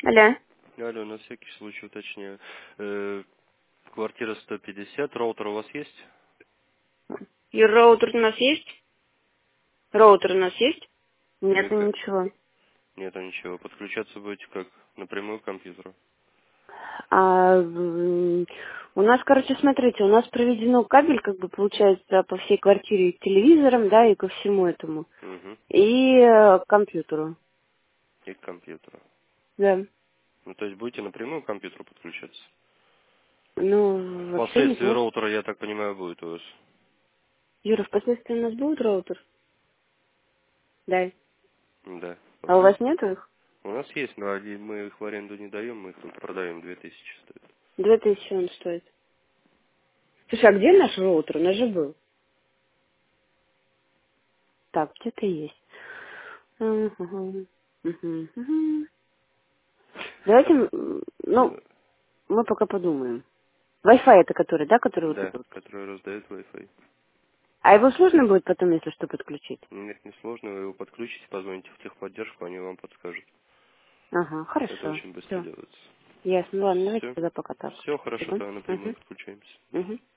Алло. Алло, на всякий случай уточняю. Квартира 150, роутер у вас есть? И роутер у нас есть? Роутер у нас есть? Нет, Нет, ничего. нету ничего. Подключаться будете как? Напрямую к компьютеру? У нас, короче, смотрите, у нас проведено кабель, как бы, получается, по всей квартире к телевизорам, да, и ко всему этому. Угу. И к компьютеру. И к компьютеру. Да. Ну, то есть будете напрямую к компьютеру подключаться? Ну, вообще Впоследствии неплохо. роутера, я так понимаю, будет у вас. Юра, впоследствии у нас будет роутер? Да. Да. А у вас нету их? У нас есть, но мы их в аренду не даем, мы их тут продаем, 2000 стоит. 2000 он стоит. Слушай, а где наш роутер? У нас же был. Так, где-то есть. Мгм. Мгм. Мгм. Давайте, ну, мы пока подумаем. Wi-Fi это который, да, который вот Да, этот вот? который раздает Wi-Fi. А его сложно будет потом, если что, подключить? Нет, не сложно, вы его подключите, позвоните в техподдержку, они вам подскажут. Ага, Это хорошо. очень быстро Все. делается. Ясно. Ладно, давайте Все. тогда пока так. Все хорошо, Спасибо. тогда напрямую Угу. подключаемся. Угу.